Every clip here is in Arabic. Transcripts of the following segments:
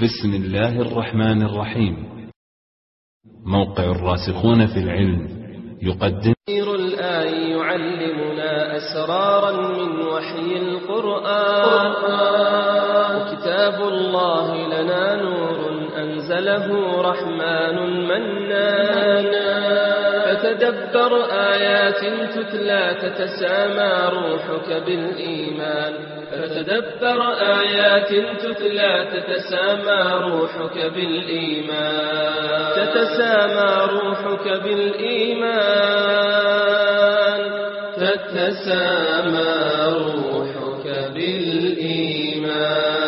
بسم الله الرحمن الرحيم. موقع الراسخون في العلم يقدم الآي يعلمنا أسرارا من وحي القرآن، وكتاب الله لنا نور أنزله رحمن منان. فتدبر آيات تتلى تتسامى روحك بالإيمان، فتدبر آيات تتلى تتسامى روحك بالإيمان، تتسامى روحك بالإيمان، تتسامى روحك بالإيمان.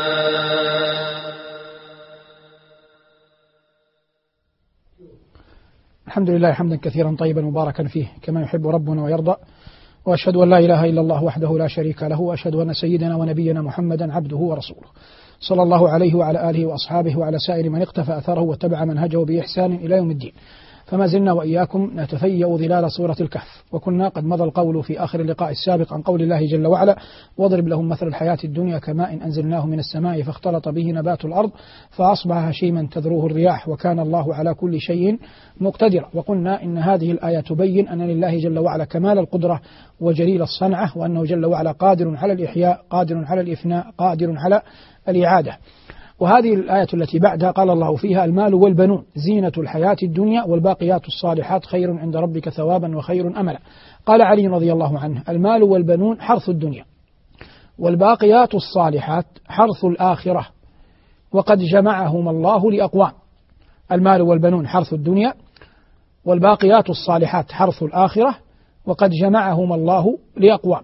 الحمد لله حمدا كثيرا طيبا مباركا فيه كما يحب ربنا ويرضى، وأشهد أن لا إله إلا الله وحده لا شريك له، وأشهد أن سيدنا ونبينا محمدا عبده ورسوله صلى الله عليه وعلى آله وأصحابه وعلى سائر من اقتفى أثره واتبع منهجه بإحسان إلى يوم الدين. فما زلنا وإياكم نتفيأ ظلال سورة الكهف، وكنا قد مضى القول في آخر اللقاء السابق عن قول الله جل وعلا: واضرب لهم مثل الحياة الدنيا كماء أنزلناه من السماء فاختلط به نبات الأرض فأصبح هشيما تذروه الرياح وكان الله على كل شيء مقتدرا. وقلنا إن هذه الآية تبين أن لله جل وعلا كمال القدرة وجليل الصنعة، وأنه جل وعلا قادر على الإحياء، قادر على الإفناء، قادر على الإعادة. وهذه الآية التي بعدها قال الله فيها: المال والبنون زينة الحياة الدنيا والباقيات الصالحات خير عند ربك ثوابا وخير أملا. قال علي رضي الله عنه: المال والبنون حرث الدنيا، والباقيات الصالحات حرث الآخرة، وقد جمعهما الله لأقوام. المال والبنون حرث الدنيا، والباقيات الصالحات حرث الآخرة، وقد جمعهما الله لأقوام.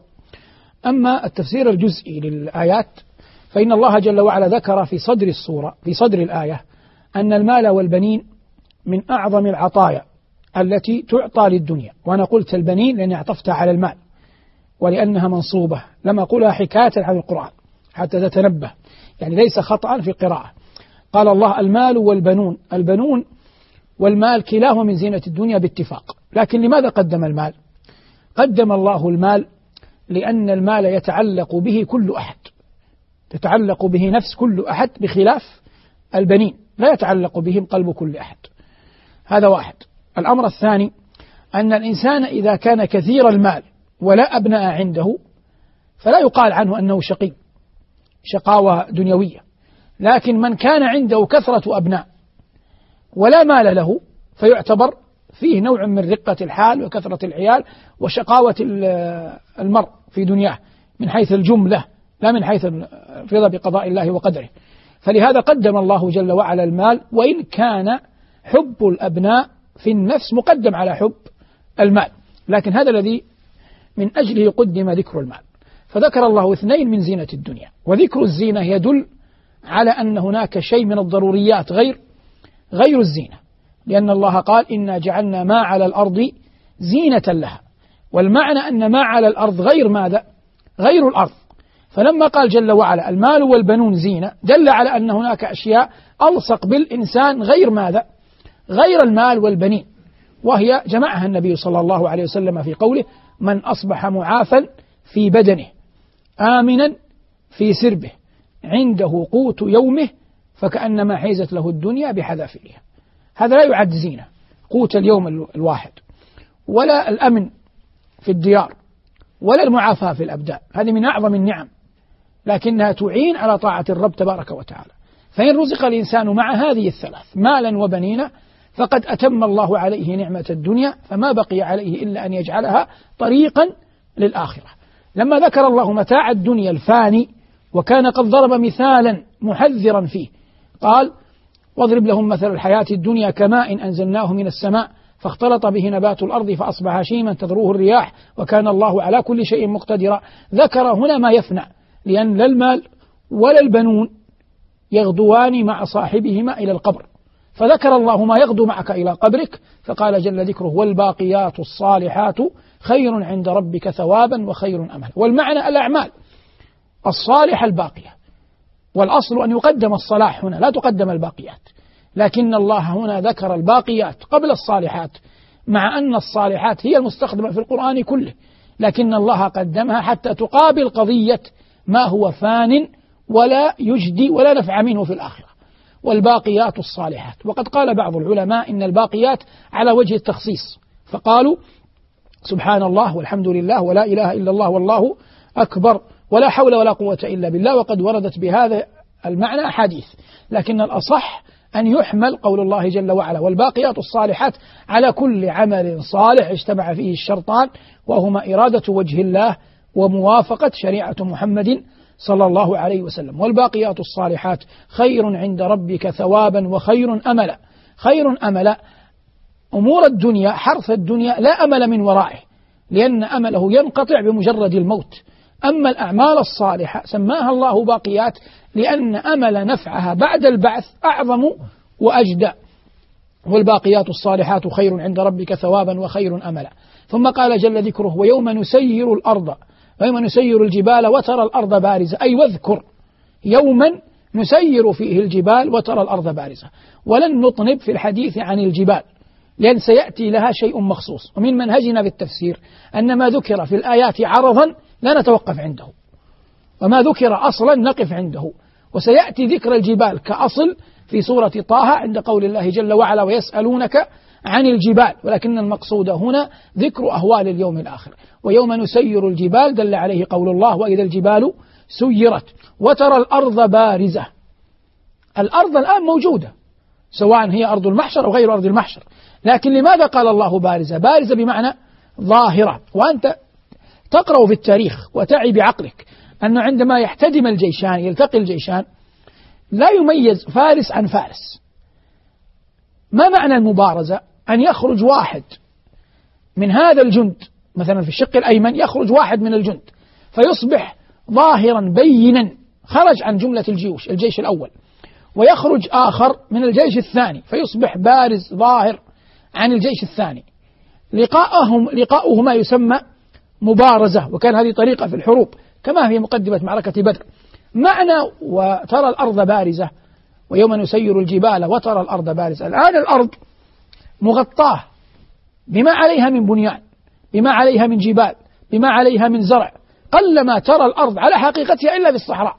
أما التفسير الجزئي للآيات فإن الله جل وعلا ذكر في صدر السورة، في صدر الآية، أن المال والبنين من أعظم العطايا التي تعطى للدنيا. وأنا قلت البنين لأني اعطفتها على المال ولأنها منصوبة، لم أقولها حكاية عن القرآن حتى تتنبه، يعني ليس خطأ في القراءة. قال الله: المال والبنون، البنون والمال كلاهما من زينة الدنيا باتفاق. لكن لماذا قدم المال؟ قدم الله المال لأن المال يتعلق به كل أحد، تتعلق به نفس كل أحد، بخلاف البنين لا يتعلق بهم قلب كل أحد. هذا واحد. الأمر الثاني أن الإنسان إذا كان كثير المال ولا أبناء عنده فلا يقال عنه أنه شقي، شقاوة دنيوية. لكن من كان عنده كثرة أبناء ولا مال له فيعتبر فيه نوع من رقة الحال وكثرة العيال وشقاوة المرء في دنياه من حيث الجملة، لا من حيث الرضا بقضاء الله وقدره. فلهذا قدم الله جل وعلا المال، وإن كان حب الأبناء في النفس مقدم على حب المال، لكن هذا الذي من أجله قدم ذكر المال. فذكر الله اثنين من زينة الدنيا، وذكر الزينة يدل على أن هناك شيء من الضروريات غير الزينة، لأن الله قال: إنا جعلنا ما على الأرض زينة لها. والمعنى أن ما على الأرض غير ماذا؟ غير الأرض. فلما قال جل وعلا: المال والبنون زينة، دل على أن هناك أشياء ألصق بالإنسان غير ماذا؟ غير المال والبنين، وهي جمعها النبي صلى الله عليه وسلم في قوله: من أصبح معافا في بدنه آمنا في سربه عنده قوت يومه فكأنما حيزت له الدنيا بحذافيرها. هذا لا يعد زينة، قوت اليوم الواحد، ولا الأمن في الديار، ولا المعافاة في الأبدان. هذه من أعظم النعم، لكنها تعين على طاعة الرب تبارك وتعالى. فإن رزق الإنسان مع هذه الثلاث مالا وبنينا فقد أتم الله عليه نعمة الدنيا، فما بقي عليه إلا أن يجعلها طريقا للآخرة. لما ذكر الله متاع الدنيا الفاني وكان قد ضرب مثالا محذرا فيه، قال: واضرب لهم مثل الحياة الدنيا كماء أنزلناه من السماء فاختلط به نبات الأرض فأصبح هشيما تذروه الرياح وكان الله على كل شيء مقتدرا. ذكر هنا ما يفنى، لأن لا المال ولا البنون يغدوان مع صاحبهما إلى القبر، فذكر الله ما يغدو معك إلى قبرك، فقال جل ذكره: والباقيات الصالحات خير عند ربك ثوابا وخير أملا. والمعنى الأعمال الصالحة الباقية، والأصل أن يقدم الصلاح هنا، لا تقدم الباقيات، لكن الله هنا ذكر الباقيات قبل الصالحات، مع أن الصالحات هي المستخدمة في القرآن كله، لكن الله قدمها حتى تقابل قضية ما هو فان ولا يجدي ولا نفع منه في الآخرة. والباقيات الصالحات. وقد قال بعض العلماء إن الباقيات على وجه التخصيص، فقالوا سبحان الله والحمد لله ولا إله إلا الله والله أكبر ولا حول ولا قوة إلا بالله، وقد وردت بهذا المعنى أحاديث، لكن الأصح أن يحمل قول الله جل وعلا والباقيات الصالحات على كل عمل صالح اجتمع فيه الشرطان، وهما إرادة وجه الله وموافقة شريعة محمد صلى الله عليه وسلم. والباقيات الصالحات خير عند ربك ثوابا وخير أملا. خير أملا، أمور الدنيا حرث الدنيا لا أمل من ورائه، لأن أمله ينقطع بمجرد الموت. أما الأعمال الصالحة سماها الله باقيات لأن أمل نفعها بعد البعث أعظم وأجدى. والباقيات الصالحات خير عند ربك ثوابا وخير أملا. ثم قال جل ذكره ويوم نسير الأرض ويوم نسير الجبال وترى الأرض بارزة، أي واذكر يوما نسير فيه الجبال وترى الأرض بارزة. ولن نطنب في الحديث عن الجبال لأن سيأتي لها شيء مخصوص، ومن منهجنا بالتفسير أن ما ذكر في الآيات عرضا لا نتوقف عنده، وما ذكر أصلا نقف عنده. وسيأتي ذكر الجبال كأصل في سورة طه عند قول الله جل وعلا ويسألونك عن الجبال، ولكن المقصود هنا ذكر أهوال اليوم الآخر. ويوم نسير الجبال دل عليه قول الله وإذا الجبال سيرت وترى الأرض بارزة. الأرض الآن موجودة سواء هي أرض المحشر أو غير أرض المحشر، لكن لماذا قال الله بارزة؟ بارزة بمعنى ظاهرة. وأنت تقرأ في التاريخ وتعي بعقلك أنه عندما يحتدم الجيشان يلتقي الجيشان لا يميز فارس عن فارس. ما معنى المبارزة؟ أن يخرج واحد من هذا الجند، مثلا في الشق الأيمن يخرج واحد من الجند فيصبح ظاهرا بينا خرج عن جملة الجيش الأول، ويخرج آخر من الجيش الثاني فيصبح بارز ظاهر عن الجيش الثاني. لقاؤهما يسمى مبارزة، وكان هذه طريقة في الحروب كما في مقدمة معركة بدر. معنى وترى الأرض بارزة ويوم نسير الجبال وترى الأرض بارزة، الآن الأرض مغطاة بما عليها من بنيان، بما عليها من جبال، بما عليها من زرع. قلما ترى الأرض على حقيقتها إلا في الصحراء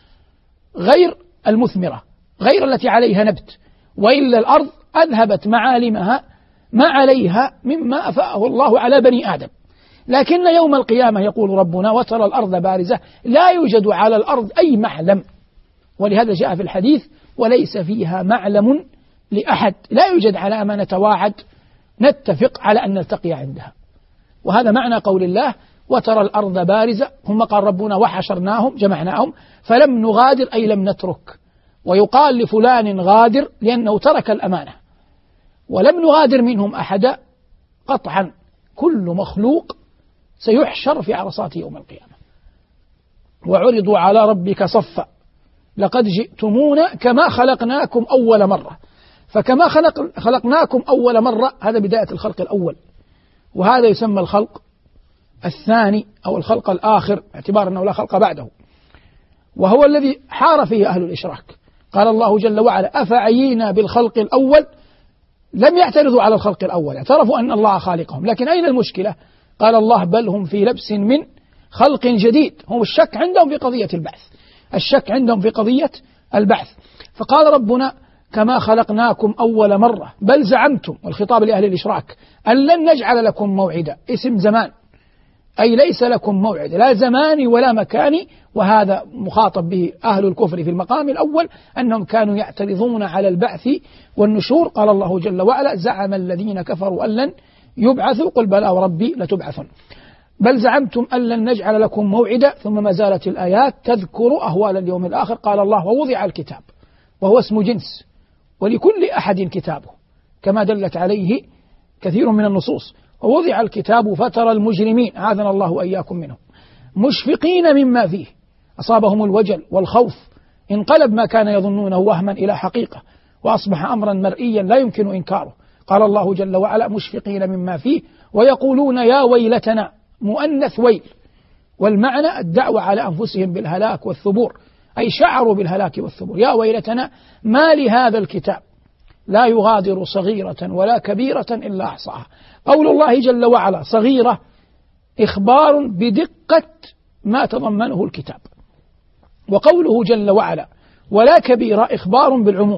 غير المثمرة، غير التي عليها نبت، وإلا الأرض أذهبت معالمها ما عليها مما أفاءه الله على بني آدم. لكن يوم القيامة يقول ربنا وترى الأرض بارزة لا يوجد على الأرض أي معلم، ولهذا جاء في الحديث وليس فيها معلم لأحد، لا يوجد على ما نتواعد نتفق على أن نلتقي عندها. وهذا معنى قول الله وترى الأرض بارزة. ثم قال ربنا وحشرناهم جمعناهم فلم نغادر أي لم نترك، ويقال لفلان غادر لأنه ترك الأمانة، ولم نغادر منهم أحدا قطعا. كل مخلوق سيحشر في عرصات يوم القيامة. وعرضوا على ربك صفا لقد جئتمونا كما خلقناكم أول مرة. فكما خلقناكم أول مرة هذا بداية الخلق الأول، وهذا يسمى الخلق الثاني أو الخلق الآخر اعتبار أنه لا خلق بعده، وهو الذي حار فيه أهل الإشراك. قال الله جل وعلا أفعينا بالخلق الأول. لم يعترضوا على الخلق الأول، اعترفوا أن الله خالقهم، لكن أين المشكلة؟ قال الله بل هم في لبس من خلق جديد. هم الشك عندهم في قضية البعث، الشك عندهم في قضية البعث. فقال ربنا كما خلقناكم أول مرة بل زعمتم، والخطاب لأهل الإشراك، أن لن نجعل لكم موعدا، اسم زمان أي ليس لكم موعد لا زماني ولا مكاني. وهذا مخاطب به أهل الكفر في المقام الأول أنهم كانوا يعترضون على البعث والنشور. قال الله جل وعلا زعم الذين كفروا أن لن يبعثوا قل بلى وربي لتبعثن بل زعمتم أن لن نجعل لكم موعدا. ثم ما زالت الآيات تذكر أهوال اليوم الآخر. قال الله ووضع الكتاب، وهو اسم جنس، ولكل أحد كتابه كما دلت عليه كثير من النصوص. ووضع الكتاب فترى المجرمين أعاذنا الله وإياكم منهم مشفقين مما فيه، أصابهم الوجل والخوف، انقلب ما كان يظنونه وهما إلى حقيقة، وأصبح أمرا مرئيا لا يمكن إنكاره. قال الله جل وعلا مشفقين مما فيه ويقولون يا ويلتنا، مؤنث ويل، والمعنى الدعوة على أنفسهم بالهلاك والثبور، أي شعروا بالهلاك والثبور. يا ويلتنا ما لهذا الكتاب لا يغادر صغيرة ولا كبيرة إلا أحصاها. قول الله جل وعلا صغيرة إخبار بدقة ما تضمنه الكتاب، وقوله جل وعلا ولا كبيرة إخبار بالعموم،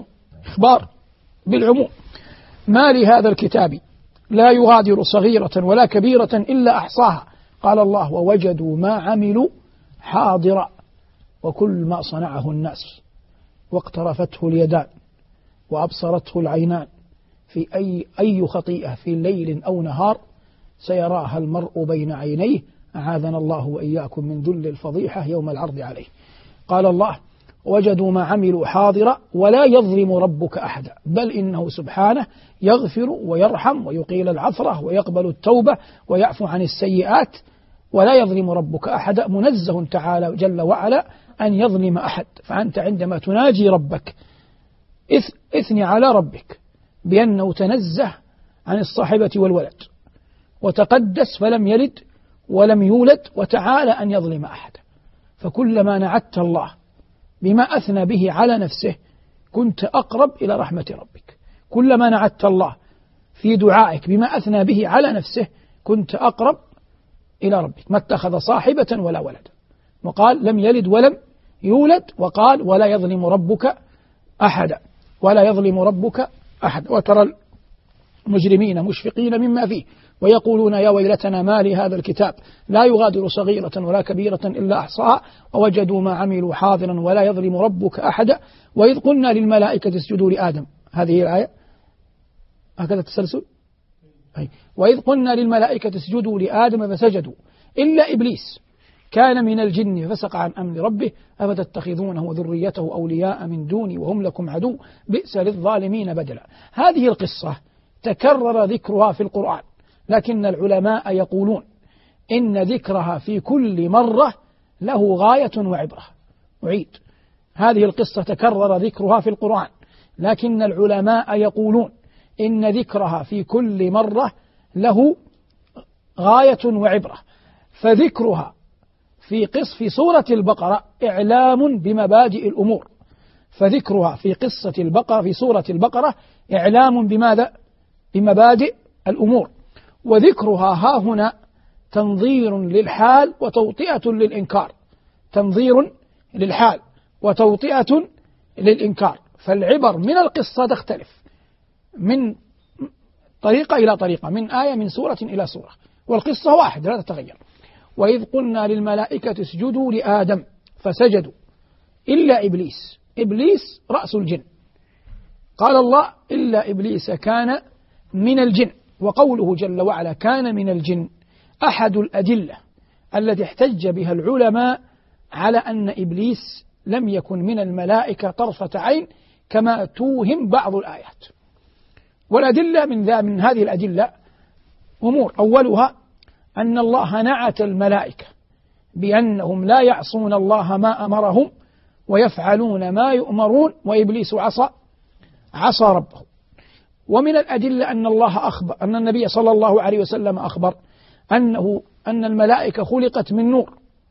إخبار بالعموم. ما لهذا الكتاب لا يغادر صغيرة ولا كبيرة إلا أحصاها. قال الله ووجدوا ما عملوا حاضرا وكل ما صنعه الناس واقترفته اليدان وأبصرته العينان في أي خطيئة في ليل أو نهار سيراها المرء بين عينيه أعاذنا الله وإياكم من ذل الفضيحة يوم العرض عليه. قال الله وجدوا ما عملوا حاضرا ولا يظلم ربك أحدا بل إنه سبحانه يغفر ويرحم ويقيل العثرة ويقبل التوبة ويعفو عن السيئات ولا يظلم ربك أحدا. منزه تعالى جل وعلا أن يظلم أحد. فأنت عندما تناجي ربك اثني على ربك بأنه تنزه عن الصاحبة والولد وتقدس فلم يلد ولم يولد وتعالى أن يظلم أحدا. فكلما نعت الله بما أثنى به على نفسه كنت أقرب إلى رحمة ربك. كلما نعت الله في دعائك بما أثنى به على نفسه كنت أقرب إلى ربك. ما اتخذ صاحبة ولا ولدا وقال لم يلد ولم يولد وقال ولا يظلم ربك أحدا ولا يظلم ربك أحد. وترى المجرمين مشفقين مما فيه ويقولون يا ويلتنا ما لهذا الكتاب لا يغادر صغيرة ولا كبيرة إلا أحصاها ووجدوا ما عملوا حاضرا ولا يظلم ربك أحدا. وإذ قلنا للملائكة اسجدوا لآدم. هذه الآية هكذا التسلسل. وإذ قلنا للملائكة اسجدوا لآدم فسجدوا إلا إبليس كان من الجن ففسق عن أمر ربه أفتتخذونه وذريته أولياء من دوني وهم لكم عدو بئس للظالمين بدلا. هذه القصة تكرر ذكرها في القرآن لكن العلماء يقولون إن ذكرها في كل مرة له غاية وعبرة. أعيد هذه القصة تكرر ذكرها في القرآن لكن العلماء يقولون إن ذكرها في كل مرة له غاية وعبرة. فذكرها في سورة البقرة إعلام بمبادئ الأمور. فذكرها في قصة البقرة في سورة البقرة إعلام بماذا؟ بمبادئ الأمور. وذكرها ها هنا تنظير للحال وتوطئة للإنكار. تنظير للحال وتوطئة للإنكار. فالعبر من القصة تختلف من طريقة إلى طريقة من آية من سورة إلى سورة والقصة واحدة لا تتغير. وإذ قلنا للملائكة اسجدوا لآدم فسجدوا إلا إبليس. إبليس رأس الجن. قال الله إلا إبليس كان من الجن. وقوله جل وعلا كان من الجن أحد الأدلة التي احتج بها العلماء على أن إبليس لم يكن من الملائكة طرفة عين كما توهم بعض الآيات. والأدلة من هذه الأدلة أمور. أولها أن الله نعت الملائكة بأنهم لا يعصون الله ما أمرهم ويفعلون ما يؤمرون وإبليس عصى ربه. ومن الأدلة أن الله أخبر أن النبي صلى الله عليه وسلم أخبر أن الملائكة خلقت من نور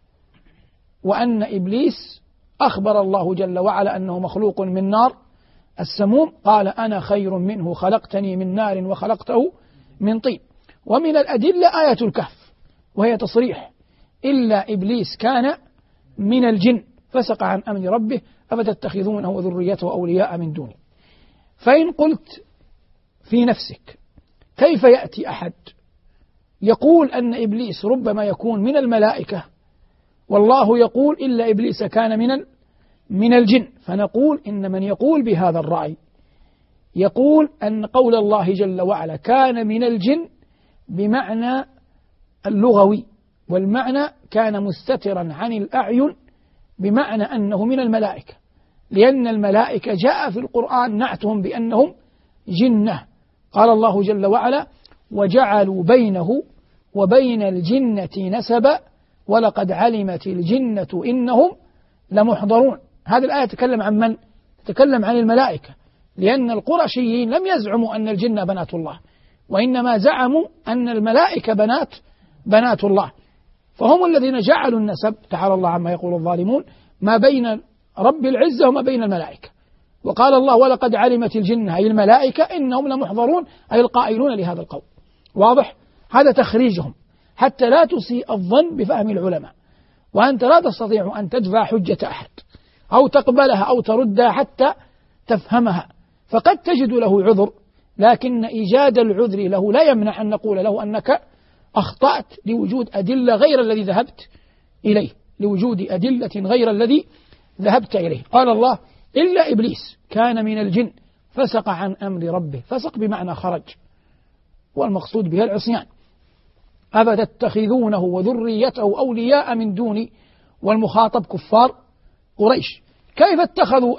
وأن إبليس أخبر الله جل وعلا أنه مخلوق من نار السموم. قال أنا خير منه خلقتني من نار وخلقته من طين. ومن الأدلة آية الكهف وهي تصريح إلا إبليس كان من الجن فسق عن أمر ربه أفتتخذونه وذريته أولياء من دوني. فإن قلت في نفسك كيف يأتي أحد يقول أن إبليس ربما يكون من الملائكة والله يقول إلا إبليس كان من الجن؟ فنقول إن من يقول بهذا الرأي يقول أن قول الله جل وعلا كان من الجن بمعنى اللغوي والمعنى كان مستترا عن الأعين بمعنى أنه من الملائكة لأن الملائكة جاء في القرآن نعتهم بأنهم جنة. قال الله جل وعلا وجعلوا بينه وبين الجنة نسبا ولقد علمت الجنة إنهم لمحضرون. هذه الآية تتكلم عن من؟ تتكلم عن الملائكة لأن القرشيين لم يزعموا أن الجن بنات الله وإنما زعموا أن الملائكة بنات الله. فهم الذين جعلوا النسب تعالى الله عما يقول الظالمون ما بين رب العزة وما بين الملائكة. وقال الله ولقد علمت الجنة أي الملائكة إنهم لمحضرون أي القائلون لهذا القول. واضح؟ هذا تخريجهم حتى لا تسيء الظن بفهم العلماء وأنت لا تستطيع أن تدفع حجة أحد أو تقبلها أو تردها حتى تفهمها. فقد تجد له عذر، لكن إيجاد العذر له لا يمنع أن نقول له أنك أخطأت لوجود أدلة غير الذي ذهبت إليه، لوجود أدلة غير الذي ذهبت إليه. قال الله: إلا إبليس كان من الجن فسق عن أمر ربه. فسق بمعنى خرج، والمقصود بها العصيان. أفتتخذونه وذريته أولياء من دوني، والمخاطب كفار قريش. كيف اتخذوا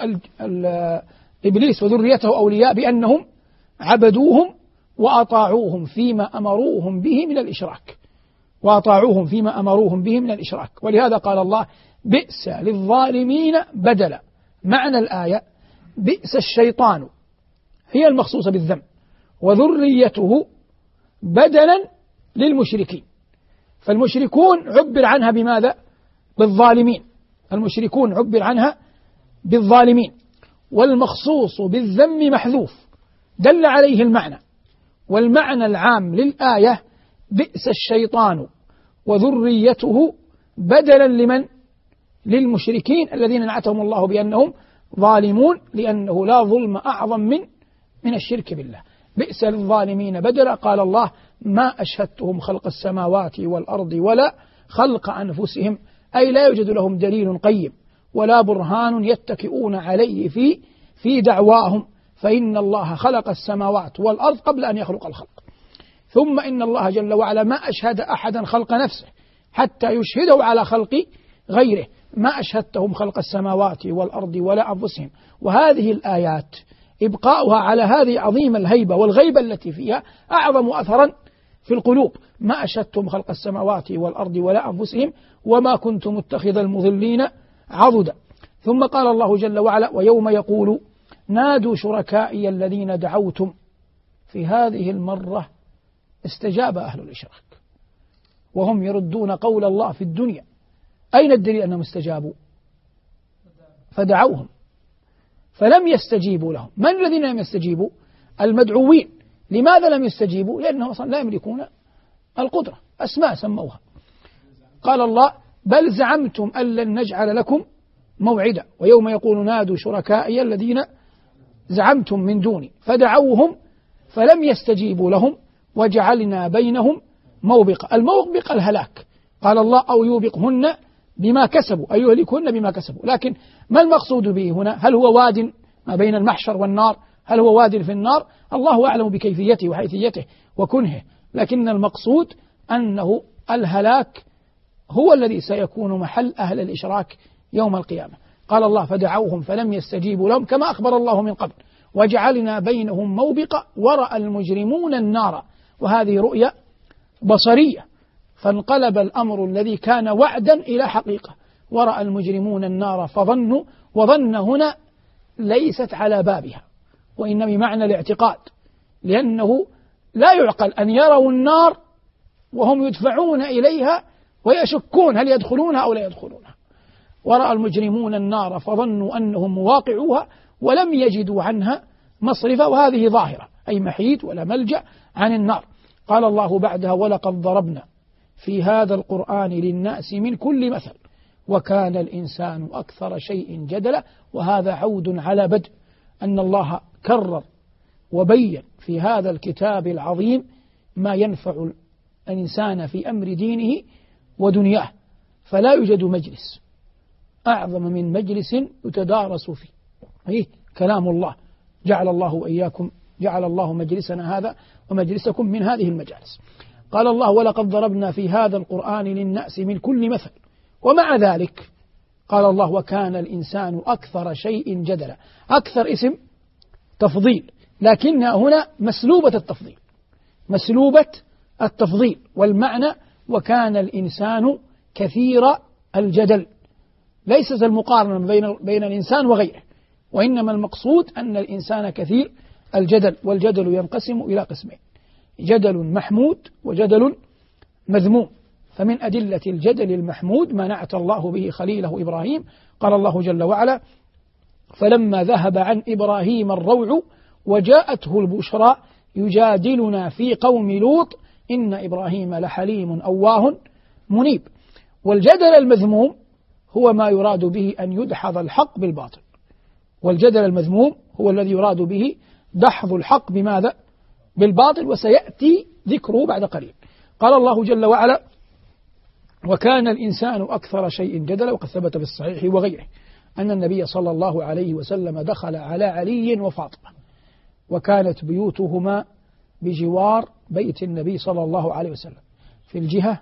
إبليس وذريته أولياء؟ بأنهم عبدوهم وأطاعوهم فيما أمروهم به من الإشراك، وأطاعوهم فيما أمروهم به من الإشراك. ولهذا قال الله: بئس للظالمين بدلا. معنى الآية: بئس الشيطان هي المخصوصة بالذم، وذريته بدلا للمشركين. فالمشركون عبر عنها بماذا؟ بالظالمين. المشركون عبر عنها بالظالمين، والمخصوص بالذم محذوف دل عليه المعنى. والمعنى العام للآية: بئس الشيطان وذريته بدلا لمن؟ للمشركين الذين نعتهم الله بأنهم ظالمون، لأنه لا ظلم أعظم من الشرك بالله. بئس للظالمين بدلا. قال الله: ما أشهدتهم خلق السماوات والأرض ولا خلق أنفسهم، أي لا يوجد لهم دليل قيم ولا برهان يتكئون عليه في دعواهم، فإن الله خلق السماوات والأرض قبل أن يخلق الخلق. ثم إن الله جل وعلا ما أشهد أحدا خلق نفسه حتى يشهده على خلق غيره. ما أشهدتهم خلق السماوات والأرض ولا أنفسهم. وهذه الآيات إبقاؤها على هذه عظيم الهيبة والغيبة التي فيها أعظم أثرا في القلوب. ما أشهدتم خلق السماوات والأرض ولا أنفسهم وما كنت متخذ المضلين عضدا. ثم قال الله جل وعلا: ويوم يقول نادوا شركائي الذين دعوتم. في هذه المرة استجاب أهل الإشراك وهم يردون قول الله في الدنيا. أين الدليل أنهم استجابوا؟ فدعوهم فلم يستجيبوا لهم. من الذين لم يستجيبوا؟ المدعوين. لماذا لم يستجيبوا؟ لأنهم أصلا لا يملكون القدرة، أسماء سموها. قال الله: بل زعمتم أن لن نجعل لكم موعدا ويوم يقول نادوا شركائي الذين زعمتم من دوني فدعوهم فلم يستجيبوا لهم وجعلنا بينهم موبقة. الموبق الهلاك. قال الله: أو يوبقهن بما كسبوا، أي يهلكهن بما كسبوا. لكن ما المقصود به هنا؟ هل هو واد ما بين المحشر والنار؟ هل هو واد في النار؟ الله أعلم بكيفيته وحيثيته وكنهه، لكن المقصود أنه الهلاك هو الذي سيكون محل أهل الإشراك يوم القيامة. قال الله: فدعوهم فلم يستجيبوا لهم كما أخبر الله من قبل وجعلنا بينهم موبقة ورأى المجرمون النار. وهذه رؤية بصرية، فانقلب الأمر الذي كان وعدا إلى حقيقة. ورأى المجرمون النار فظنوا، وظن هنا ليست على بابها وإنما بمعنى الاعتقاد، لأنه لا يعقل أن يروا النار وهم يدفعون إليها ويشكون هل يدخلونها أو لا يدخلونها. ورأى المجرمون النار فظنوا أنهم مواقعوها ولم يجدوا عنها مصرفا. وهذه ظاهرة، أي محيد ولا ملجأ عن النار. قال الله بعدها: ولقد ضربنا في هذا القرآن للناس من كل مثل وكان الإنسان أكثر شيء جدلا. وهذا عود على بدء أن الله كرر وبين في هذا الكتاب العظيم ما ينفع الإنسان في أمر دينه ودنياه. فلا يوجد مجلس أعظم من مجلس يتدارس فيه كلام الله. جعل الله مجلسنا هذا ومجلسكم من هذه المجالس. قال الله: ولقد ضربنا في هذا القرآن للناس من كل مثل. ومع ذلك قال الله: وكان الإنسان أكثر شيء جدلا. أكثر اسم تفضيل، لكنها هنا مسلوبة التفضيل، والمعنى وكان الإنسان كثير الجدل. ليست المقارنة بين الإنسان وغيره، وإنما المقصود أن الإنسان كثير الجدل. والجدل ينقسم إلى قسمين: جدل محمود وجدل مذموم. فمن أدلة الجدل المحمود ما نعت الله به خليله إبراهيم. قال الله جل وعلا: فلما ذهب عن إبراهيم الروع وجاءته البشرى يجادلنا في قوم لوط إن إبراهيم لحليم أواه منيب. والجدل المذموم هو ما يراد به أن يدحض الحق بالباطل والجدل المذموم هو الذي يراد به دحض الحق بماذا؟ بالباطل، وسيأتي ذكره بعد قليل. قال الله جل وعلا: وكان الإنسان أكثر شيء جدلا. وقد ثبت في الصحيح وغيره أن النبي صلى الله عليه وسلم دخل على علي وفاطمة، وكانت بيوتهما بجوار بيت النبي صلى الله عليه وسلم في الجهة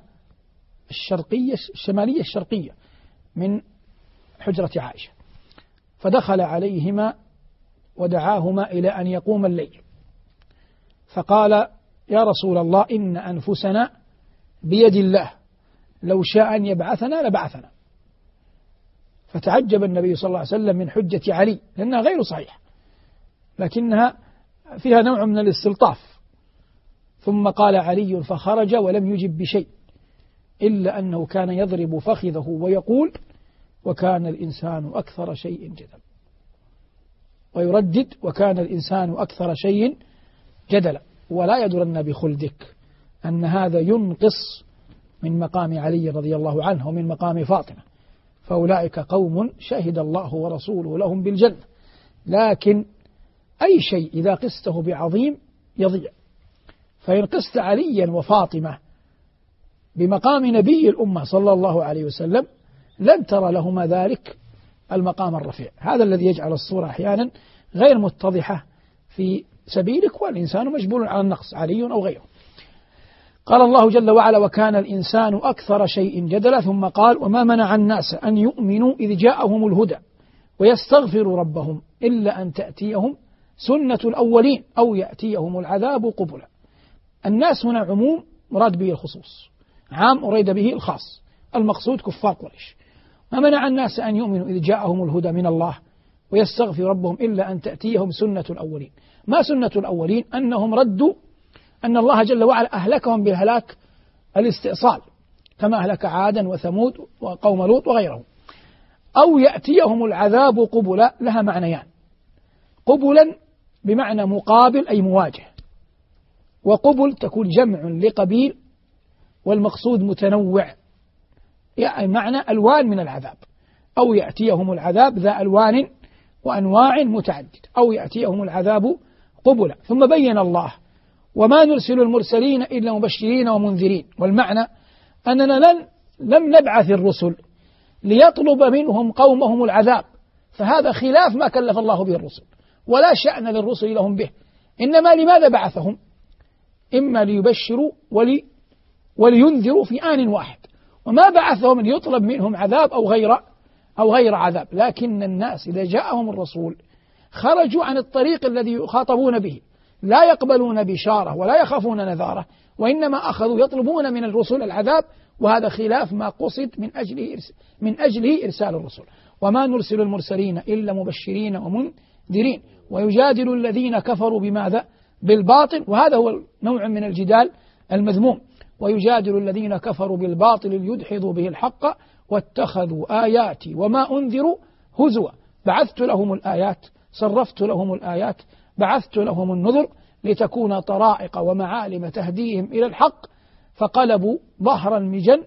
الشمالية الشرقية من حجرة عائشة، فدخل عليهما ودعاهما إلى أن يقوم الليل، فقال: يا رسول الله، إن أنفسنا بيد الله، لو شاء أن يبعثنا لبعثنا. فتعجب النبي صلى الله عليه وسلم من حجة علي، لأنها غير صحيحة لكنها فيها نوع من الاستلطاف. ثم قال علي فخرج ولم يجب بشيء، إلا أنه كان يضرب فخذه ويقول: وكان الإنسان أكثر شيء جدلا، ويردد: وكان الإنسان أكثر شيء جدلا. ولا يدرن بخلدك أن هذا ينقص من مقام علي رضي الله عنه ومن مقام فاطمة، فأولئك قوم شهد الله ورسوله لهم بالجنة. لكن أي شيء إذا قسته بعظيم يضيع، فإن قست عليا وفاطمة بمقام نبي الأمة صلى الله عليه وسلم لن ترى لهما ذلك المقام الرفيع. هذا الذي يجعل الصورة أحيانا غير متضحة في سبيلك، والإنسان مجبول على النقص، علي أو غيره. قال الله جل وعلا: وكان الإنسان أكثر شيء جدلا. ثم قال: وما منع الناس أن يؤمنوا إذ جاءهم الهدى ويستغفروا ربهم إلا أن تأتيهم سنة الأولين أو يأتيهم العذاب قبلا. الناس هنا عموم مراد به الخصوص، عام أريد به الخاص، المقصود كفار قريش. ما منع الناس أن يؤمنوا إذ جاءهم الهدى من الله ويستغفروا ربهم إلا أن تأتيهم سنة الأولين. ما سنة الأولين؟ أنهم ردوا أن الله جل وعلا أهلكهم بهلاك الاستئصال، كما أهلك عادا وثمود وقوم لوط وغيرهم. أو يأتيهم العذاب قبلا، لها معنيان: قبلا بمعنى مقابل أي مواجه، وقبل تكون جمع لقبيل والمقصود متنوع، يعني معنى ألوان من العذاب. أو يأتيهم العذاب ذا ألوان وأنواع متعدد، أو يأتيهم العذاب قبلا. ثم بين الله: وما نرسل المرسلين إلا مبشرين ومنذرين. والمعنى أننا لم نبعث الرسل ليطلب منهم قومهم العذاب، فهذا خلاف ما كلف الله به الرسل، ولا شأن للرسل لهم به. إنما لماذا بعثهم؟ إما ليبشروا ولينذروا في آن واحد، وما بعثهم ليطلب منهم عذاب أو غير عذاب. لكن الناس إذا جاءهم الرسول خرجوا عن الطريق الذي يخاطبون به، لا يقبلون بشارة ولا يخافون نذارة، وإنما أخذوا يطلبون من الرسل العذاب، وهذا خلاف ما قصد من أجله إرسال الرسل. وما نرسل المرسلين إلا مبشرين ومنذرين ويجادل الذين كفروا بماذا؟ بالباطل. وهذا هو نوع من الجدال المذموم: ويجادل الذين كفروا بالباطل ليدحضوا به الحق واتخذوا آياتي وما أنذروا هزوا. بعثت لهم الآيات، صرفت لهم الآيات، بعثت لهم النذر لتكون طرائق ومعالم تهديهم إلى الحق، فقلبوا ظهر المجن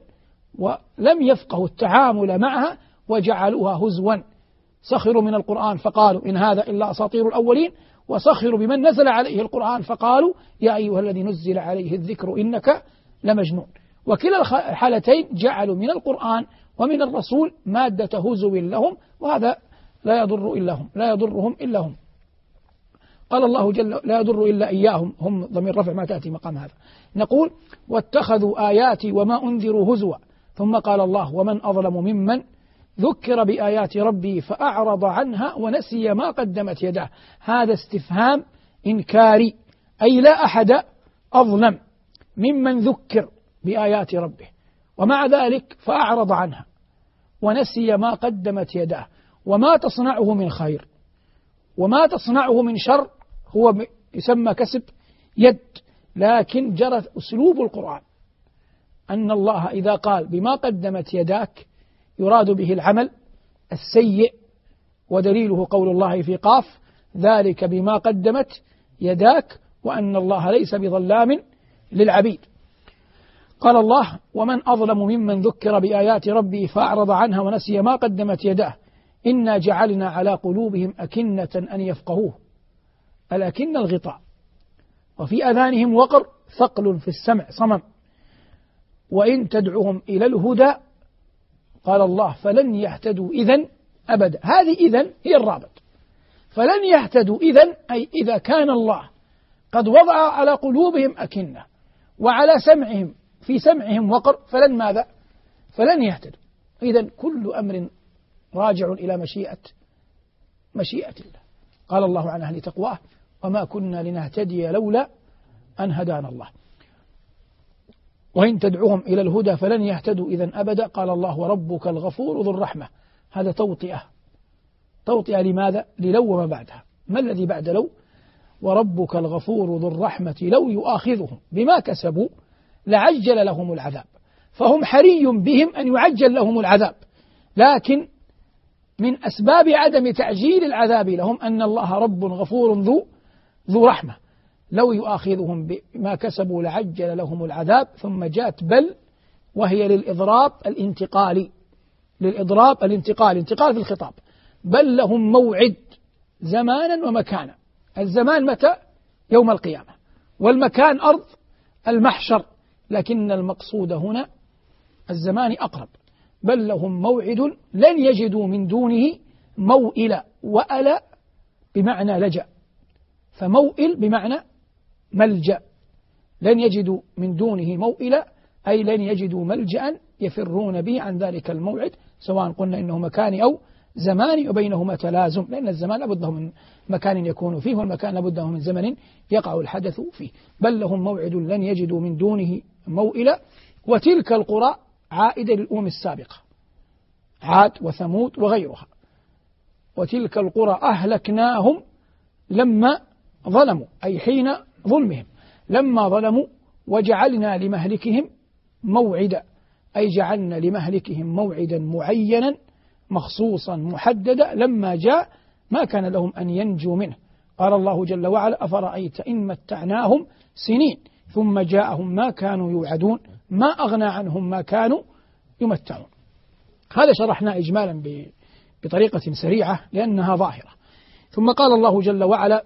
ولم يفقهوا التعامل معها وجعلوها هزوا. سخروا من القرآن فقالوا إن هذا إلا أساطير الأولين، وسخروا بمن نزل عليه القرآن فقالوا يا أيها الذي نزل عليه الذكر إنك لمجنون. وكلا الحالتين جعلوا من القرآن ومن الرسول مادة هزو لهم، وهذا لا يضرهم إلا هم. قال الله جل: لا يضر إلا إياهم، هم ضمير رفع ما تأتي مقام هذا. نقول: واتخذوا آياتي وما أنذروا هزوا. ثم قال الله: ومن أظلم ممن ذكر بآيات ربي فأعرض عنها ونسي ما قدمت يداه. هذا استفهام إنكاري، أي لا أحد أظلم ممن ذكر بآيات ربه ومع ذلك فأعرض عنها ونسي ما قدمت يداه. وما تصنعه من خير وما تصنعه من شر هو يسمى كسب يد، لكن جرت أسلوب القرآن أن الله إذا قال بما قدمت يداك يراد به العمل السيء، ودليله قول الله في قاف: ذلك بما قدمت يداك وأن الله ليس بظلام للعبيد. قال الله: ومن أظلم ممن ذكر بآيات ربه فأعرض عنها ونسي ما قدمت يداه إنا جعلنا على قلوبهم أكنة أن يفقهوه، الأكنة الغطاء، وفي أذانهم وقر ثقل في السمع صمم، وإن تدعهم إلى الهدى قال الله فلن يهتدوا إذن أبدا. هذه إذن هي الرابط، فلن يهتدوا إذن أي إذا كان الله قد وضع على قلوبهم أكنة وعلى سمعهم في سمعهم وقر فلن ماذا؟ فلن يهتدوا. إذن كل أمر راجع إلى مشيئة الله. قال الله عن أهل تقواه وما كنا لنهتدي لولا أن هدانا الله. وإن تدعوهم إلى الهدى فلن يهتدوا إذن أبدا. قال الله وربك الغفور ذو الرحمة. هذا توطئة لماذا؟ للو وما بعدها. ما الذي بعد لو؟ وربك الغفور ذو الرحمة لو يؤاخذهم بما كسبوا لعجل لهم العذاب. فهم حري بهم أن يعجل لهم العذاب، لكن من أسباب عدم تعجيل العذاب لهم أن الله رب غفور ذو رحمة. لو يؤاخذهم بما كسبوا لعجل لهم العذاب. ثم جاءت بل وهي للإضراب الانتقالي، انتقال في الخطاب. بل لهم موعد زمانا ومكانا. الزمان متى؟ يوم القيامة، والمكان أرض المحشر، لكن المقصود هنا الزمان أقرب. بل لهم موعد لن يجدوا من دونه موئلا، وألا بمعنى لجأ، فموئل بمعنى ملجأ. لن يجدوا من دونه موئلا أي لن يجدوا ملجأ يفرون به عن ذلك الموعد، سواء قلنا إنه مكاني أو زماني وبينهما تلازم، لأن الزمان لابد من مكان يكون فيه والمكان لابد من زمن يقع الحدث فيه. بل لهم موعد لن يجدوا من دونه موئلا. وتلك القرى عائدة للأمم السابقة، عاد وثمود وغيرها. وتلك القرى أهلكناهم لما ظلموا، أي حين ظلمهم، لما ظلموا وجعلنا لمهلكهم موعدا، أي جعلنا لمهلكهم موعدا معينا مخصوصا محددا لما جاء ما كان لهم أن ينجوا منه. قال الله جل وعلا أفرأيت إن متعناهم سنين ثم جاءهم ما كانوا يوعدون ما أغنى عنهم ما كانوا يمتعون. هذا شرحنا إجمالا بطريقة سريعة لأنها ظاهرة. ثم قال الله جل وعلا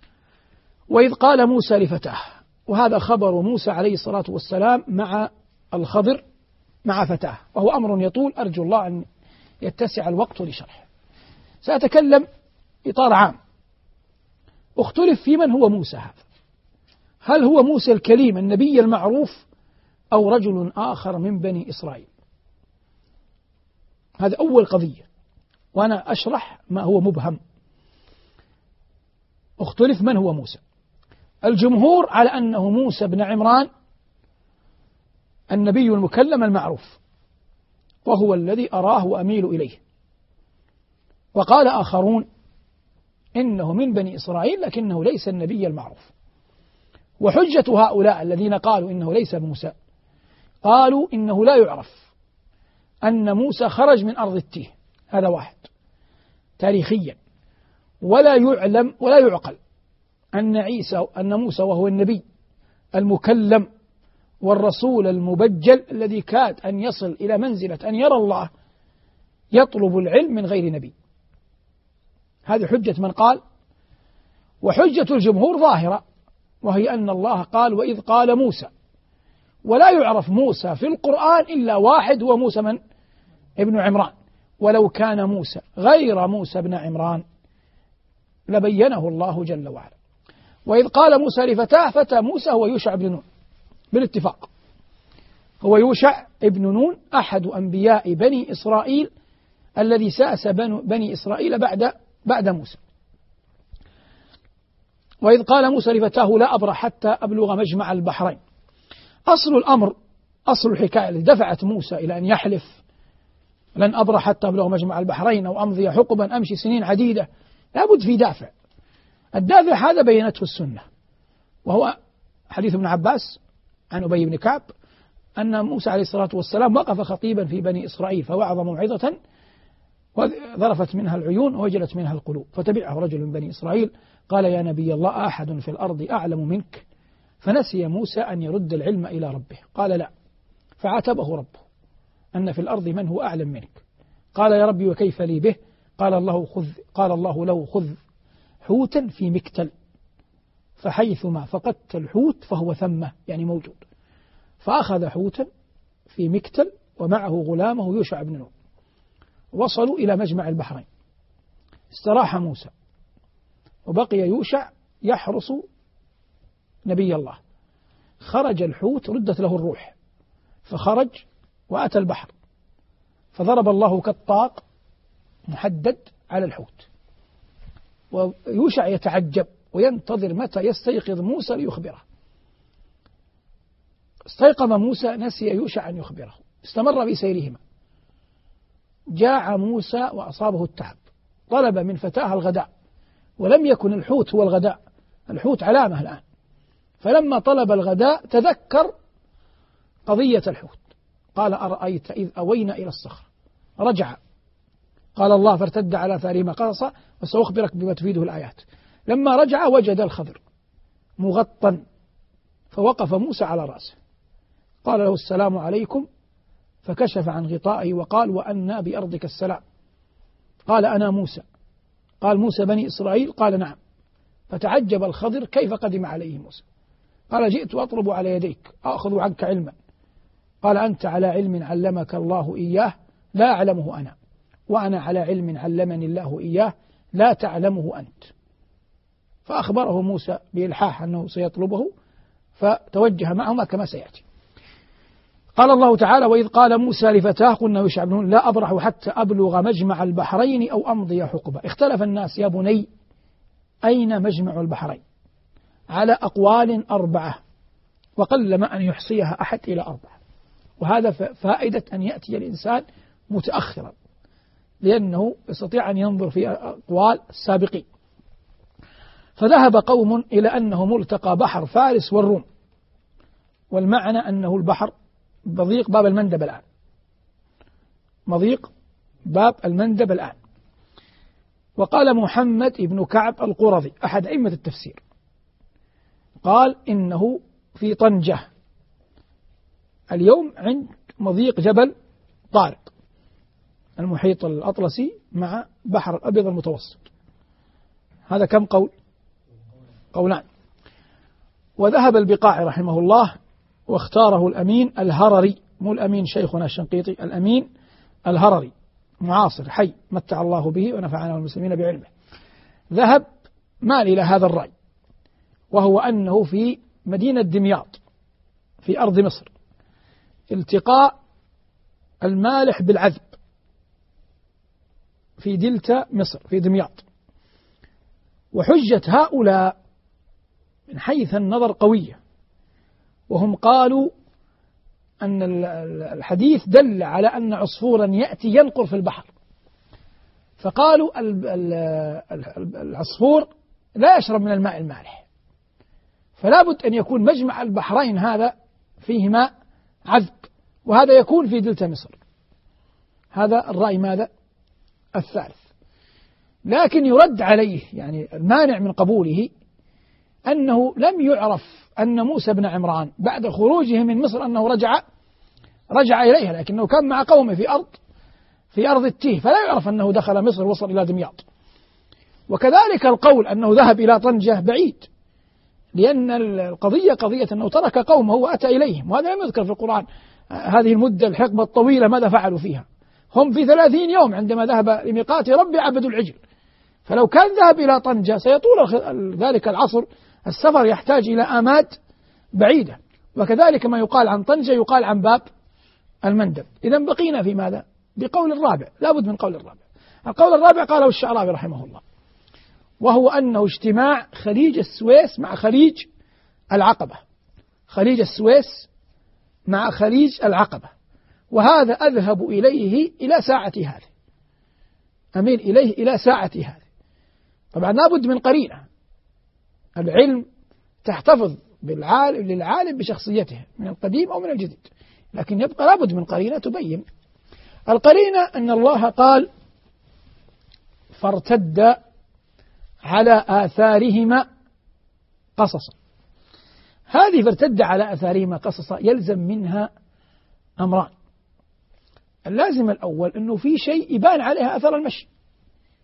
وإذ قال موسى لفتاه، وهذا خبر موسى عليه الصلاة والسلام مع الخضر مع فتاه، وهو أمر يطول أرجو الله أن يتسع الوقت لشرحه. سأتكلم إطار عام. اختلف في من هو موسى هذا، هل هو موسى الكليم النبي المعروف أو رجل آخر من بني إسرائيل؟ هذا أول قضية، وأنا أشرح ما هو مبهم. اختلف من هو موسى. الجمهور على أنه موسى بن عمران النبي المكلم المعروف، وهو الذي أراه وأميل إليه. وقال آخرون إنه من بني إسرائيل لكنه ليس النبي المعروف. وحجة هؤلاء الذين قالوا إنه ليس موسى، قالوا إنه لا يعرف أن موسى خرج من أرض التيه، هذا واحد تاريخيا، ولا يعلم ولا يعقل أن موسى وهو النبي المكلم والرسول المبجل الذي كاد أن يصل إلى منزلة أن يرى الله يطلب العلم من غير نبي. هذه حجة من قال. وحجة الجمهور ظاهرة، وهي أن الله قال وإذ قال موسى، ولا يعرف موسى في القرآن إلا واحد هو موسى من ابن عمران. ولو كان موسى غير موسى بن عمران لبينه الله جل وعلا. وإذ قال موسى لفتاه، فتى موسى هو يوشع بن نون بالاتفاق، هو يوشع ابن نون أحد أنبياء بني إسرائيل الذي سأس بني إسرائيل بعد موسى. وإذ قال موسى لفتاه لا أبرح حتى أبلغ مجمع البحرين. أصل الأمر، أصل الحكاية التي دفعت موسى إلى أن يحلف لن أبرح حتى أبلغ مجمع البحرين أو أمضي حقبا أمشي سنين عديدة، لابد في دافع. الدافع هذا بينته السنة، وهو حديث ابن عباس عن أبي بن كعب أن موسى عليه الصلاة والسلام وقف خطيبا في بني إسرائيل فوعظ موعظة وذرفت منها العيون ووجلت منها القلوب، فتبعه رجل من بني إسرائيل قال يا نبي الله أحد في الأرض أعلم منك؟ فنسي موسى أن يرد العلم إلى ربه، قال لا، فعاتبه ربه أن في الأرض من هو أعلم منك. قال يا ربي وكيف لي به؟ قال الله له خذ حوتا في مكتل فحيثما فقدت الحوت فهو ثمة، يعني موجود. فأخذ حوتا في مكتل ومعه غلامه يوشع بن نون، وصلوا إلى مجمع البحرين. استراح موسى وبقي يوشع يحرس نبي الله. خرج الحوت، ردت له الروح، فخرج وأتى البحر، فضرب الله كالطاق محدد على الحوت، ويوشع يتعجب وينتظر متى يستيقظ موسى ليخبره. استيقظ موسى، نسي يوشع أن يخبره، استمر بسيرهما. جاع موسى وأصابه التعب، طلب من فتاه الغداء، ولم يكن الحوت هو الغداء، الحوت علامة الآن. فلما طلب الغداء تذكر قضية الحوت، قال أرأيت إذ أوينا إلى الصخر رجع، قال الله فارتد على آثارهما قصصا وسأخبرك بما تفيده الآيات. لما رجع وجد الخضر مغطى، فوقف موسى على رأسه، قال له السلام عليكم، فكشف عن غطائه وقال وأنى بأرضك السلام. قال أنا موسى. قال موسى بني إسرائيل؟ قال نعم. فتعجب الخضر كيف قدم عليه موسى. قال جئت أطلب على يديك أخذ عنك علما. قال أنت على علم علمك الله إياه لا أعلمه أنا، وأنا على علم علمني الله إياه لا تعلمه أنت. فأخبره موسى بإلحاح أنه سيطلبه، فتوجه معهما كما سيأتي. قال الله تعالى وإذ قال موسى لفتاه قلنا يوشع بن نون لا أبرح حتى أبلغ مجمع البحرين أو أمضي حقبة. اختلف الناس يا بني أين مجمع البحرين على أقوال 4، وقلما أن يحصيها أحد إلى 4، وهذا فائدة أن يأتي الإنسان متأخرا لأنه يستطيع أن ينظر في أقوال السابقين. فذهب قوم إلى أنه ملتقى بحر فارس والروم، والمعنى أنه البحر مضيق باب المندب الآن، مضيق باب المندب الآن. وقال محمد بن كعب القرظي أحد أئمة التفسير قال إنه في طنجة اليوم عند مضيق جبل طارق، المحيط الأطلسي مع بحر الأبيض المتوسط. هذا كم قول؟ قولان. وذهب البقاعي رحمه الله واختاره الأمين الهرري، مو الأمين شيخنا الشنقيطي، الأمين الهرري معاصر حي متع الله به ونفعنا المسلمين بعلمه، ذهب مال إلى هذا الرأي، وهو أنه في مدينة دمياط في أرض مصر، التقاء المالح بالعذب في دلتا مصر في دمياط. وحجة هؤلاء من حيث النظر قوية، وهم قالوا أن الحديث دل على أن عصفورا يأتي ينقر في البحر، فقالوا العصفور لا يشرب من الماء المالح، فلا بد أن يكون مجمع البحرين هذا فيه ماء عذب، وهذا يكون في دلتا مصر. هذا الرأي ماذا؟ الثالث. لكن يرد عليه، يعني المانع من قبوله أنه لم يعرف أن موسى بن عمران بعد خروجه من مصر أنه رجع إليها، لكنه كان مع قومه في أرض التيه، فلا يعرف أنه دخل مصر وصل إلى دمياط. وكذلك القول أنه ذهب إلى طنجة بعيد، لأن القضية قضية أنه ترك قومه وأتى إليهم، وهذا لم يذكر في القرآن. هذه المدة الحقبة الطويلة ماذا فعلوا فيها؟ هم في 30 يوم عندما ذهب لميقات ربي عبدوا العجل، فلو كان ذهب إلى طنجة سيطول ذلك العصر، السفر يحتاج إلى آماد بعيدة. وكذلك ما يقال عن طنجة يقال عن باب المندب. إذن بقينا في ماذا؟ بقول الرابع، لا بد من قول الرابع. القول الرابع قاله الشعرابي رحمه الله، وهو أنه اجتماع خليج السويس مع خليج العقبة، خليج السويس مع خليج العقبة، وهذا أذهب إليه إلى ساعة هذه، أميل إليه إلى ساعة هذه. طبعا لابد من قرينة، العلم تحتفظ للعالم بشخصيته من القديم أو من الجديد، لكن يبقى لابد من قرينة تبين. القرينة أن الله قال فارتد على آثارهما قصصا. هذه فارتد على آثارهما قصصا يلزم منها أمران. اللازم الأول أنه في شيء يبان عليها أثر المشي،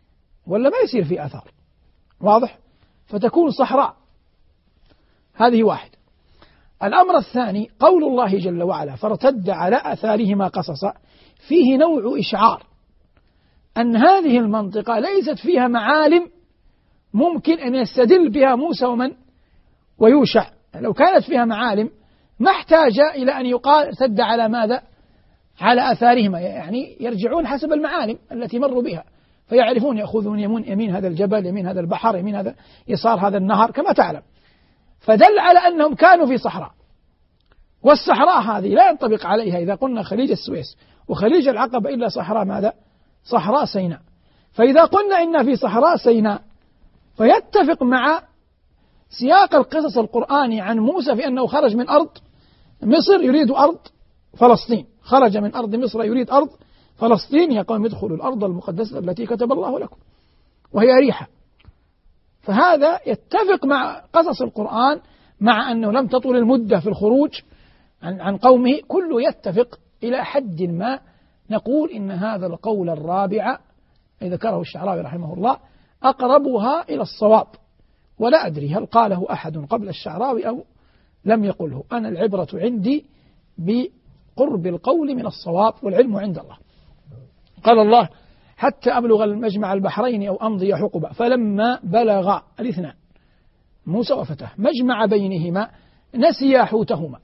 ولا ما يصير في آثار، واضح؟ فتكون صحراء. هذه واحد. الأمر الثاني قول الله جل وعلا فارتد على آثارهما قصصا، فيه نوع إشعار أن هذه المنطقة ليست فيها معالم ممكن أن يستدل بها موسى ويوشع. لو كانت فيها معالم ما احتاج إلى أن يقال ارتد على ماذا؟ على آثارهما، يعني يرجعون حسب المعالم التي مروا بها فيعرفون، يأخذون يمين هذا الجبل، يمين هذا البحر، يمين هذا، يسار هذا النهر كما تعلم. فدل على أنهم كانوا في صحراء، والصحراء هذه لا ينطبق عليها إذا قلنا خليج السويس وخليج العقبة إلا صحراء ماذا؟ صحراء سيناء. فإذا قلنا إن في صحراء سيناء فيتفق مع سياق القصص القرآني عن موسى في أنه خرج من أرض مصر يريد أرض فلسطين، خرج من أرض مصر يريد أرض فلسطين، يا قوم ادخلوا الأرض المقدسة التي كتب الله لكم وهي أريحة. فهذا يتفق مع قصص القرآن، مع أنه لم تطول المدة في الخروج عن قومه، كله يتفق إلى حد ما. نقول إن هذا القول الرابع ذكره الشعراوي رحمه الله أقربها إلى الصواب، ولا أدري هل قاله أحد قبل الشعراوي أو لم يقله. أنا العبرة عندي بقرب القول من الصواب، والعلم عند الله. قال الله حتى أبلغ المجمع البحرين أو أمضي حقبا، فلما بلغ الاثنان موسى وفتاه مجمع بينهما نسيا حوتهما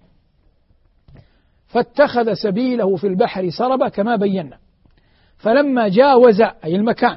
فاتخذ سبيله في البحر سربا كما بينا، فلما جاوز أي المكان،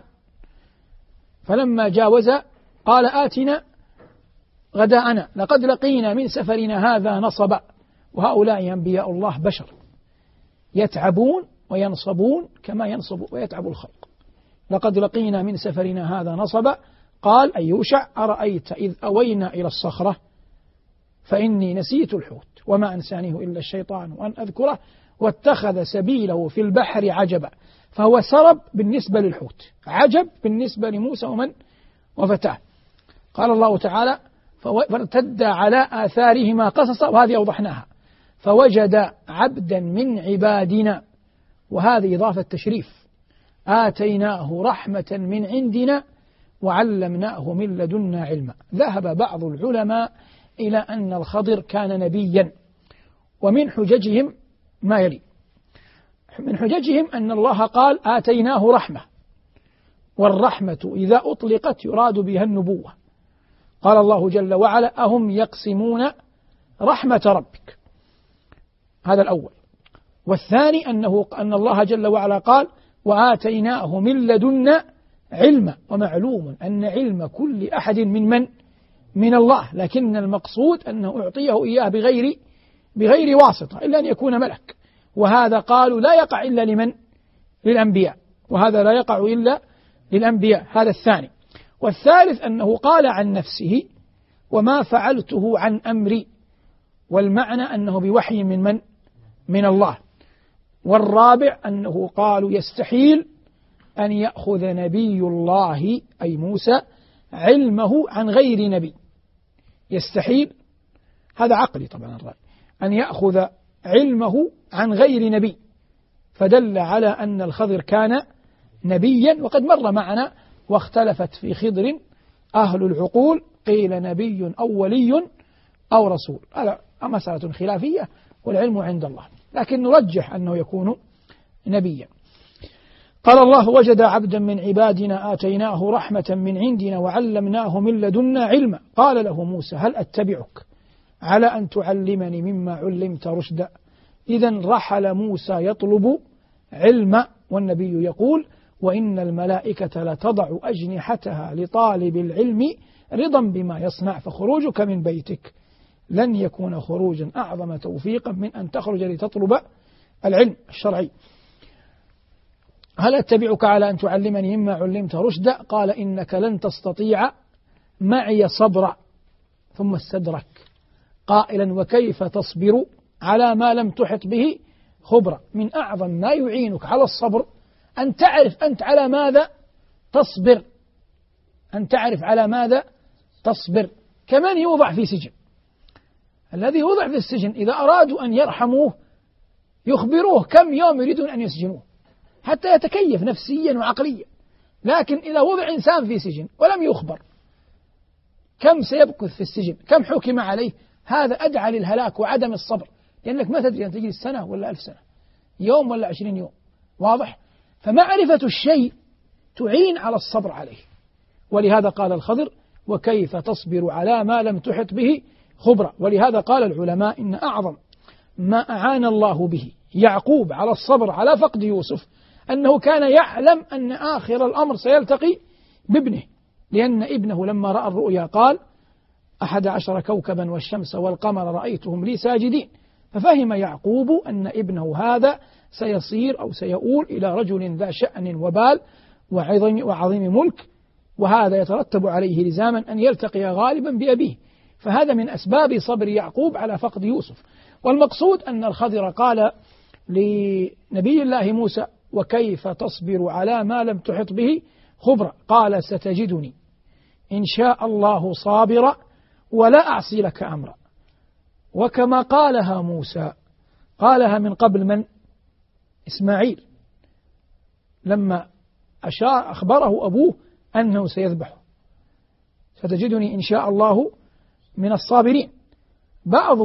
فلما جاوز قال آتنا غداءنا لقد لقينا من سفرنا هذا نصبا. وهؤلاء أنبياء الله بشر يتعبون وينصبون كما ينصب ويتعب الخلق. لقد لقينا من سفرنا هذا نصبا. قال أي يوشع أرأيت إذ أوينا إلى الصخرة فإني نسيت الحوت وما أنسانيه إلا الشيطان وأن أذكره واتخذ سبيله في البحر عجبا. فهو سرب بالنسبة للحوت، عجب بالنسبة لموسى وفتاه. قال الله تعالى فارتد على آثارهما قصصا، وهذه أوضحناها، فوجد عبدا من عبادنا، وهذه إضافة تشريف، آتيناه رحمة من عندنا وعلمناه من لدنا علما. ذهب بعض العلماء إلى أن الخضر كان نبيا، ومن حججهم ما يلي. من حججهم أن الله قال آتيناه رحمة، والرحمة إذا أطلقت يراد بها النبوة. قال الله جل وعلا أهم يقسمون رحمة ربك، هذا الأول. والثاني أن الله جل وعلا قال وآتيناه من لدنا علما، ومعلوم أن علم كل أحد من الله، لكن المقصود أنه أعطيه إياه بغير واسطة إلا أن يكون ملك. وهذا قالوا لا يقع إلا للأنبياء، وهذا لا يقع إلا للأنبياء، هذا الثاني. والثالث أنه قال عن نفسه وما فعلته عن أمري، والمعنى أنه بوحي من الله. والرابع أنه قالوا يستحيل أن يأخذ نبي الله أي موسى علمه عن غير نبي، يستحيل، هذا عقلي طبعا الرأي، أن يأخذ علمه عن غير نبي، فدل على أن الخضر كان نبيا. وقد مر معنا واختلفت في خضر أهل العقول، قيل نبي أو ولي أو رسول، هذا مسألة خلافية والعلم عند الله، لكن نرجح أنه يكون نبيا. قال الله وجد عبدا من عبادنا آتيناه رحمة من عندنا وعلمناه من لدنا علما. قال له موسى هل أتبعك على أن تعلمني مما علمت رشدا. إذن رحل موسى يطلب علما، والنبي يقول وإن الملائكة لتضع أجنحتها لطالب العلم رضا بما يصنع، فخروجك من بيتك لن يكون خروجا أعظم توفيقا من أن تخرج لتطلب العلم الشرعي. هل أتبعك على أن تعلمني مما علمت رشدا. قال إنك لن تستطيع معي صبرا، ثم استدرك قائلا وكيف تصبر على ما لم تحط به خبرا. من أعظم ما يعينك على الصبر أن تعرف أنت على ماذا تصبر، أن تعرف على ماذا تصبر. كمن يوضع في سجن، الذي يوضع في السجن إذا أرادوا أن يرحموه يخبروه كم يوم يريدون أن يسجنوه حتى يتكيف نفسيا وعقليا. لكن إذا وضع إنسان في سجن ولم يخبر كم سيبكث في السجن، كم حكم عليه، هذا أدعى للهلاك وعدم الصبر، لأنك ما تدري أن تجلس سنة ولا 1000 سنة، يوم ولا 20 يوم. واضح؟ فمعرفة الشيء تعين على الصبر عليه. ولهذا قال الخضر: وكيف تصبر على ما لم تحط به خبرا. ولهذا قال العلماء إن أعظم ما أعان الله به يعقوب على الصبر على فقد يوسف أنه كان يعلم أن آخر الأمر سيلتقي بابنه، لأن ابنه لما رأى الرؤيا قال: 11 كوكبا والشمس والقمر رأيتهم لي ساجدين. ففهم يعقوب أن ابنه هذا سيصير أو سيؤول إلى رجل ذا شأن وبال وعظيم ملك، وهذا يترتب عليه لزاما أن يلتقي غالبا بأبيه. فهذا من أسباب صبر يعقوب على فقد يوسف. والمقصود أن الخضر قال لنبي الله موسى: وكيف تصبر على ما لم تحط به خبرا، قال: ستجدني إن شاء الله صابرا ولا أعصي لك أمرا. وكما قالها موسى قالها من قبل من؟ إسماعيل، لما أخبره أبوه أنه سيذبحه: ستجدني إن شاء الله من الصابرين. بعض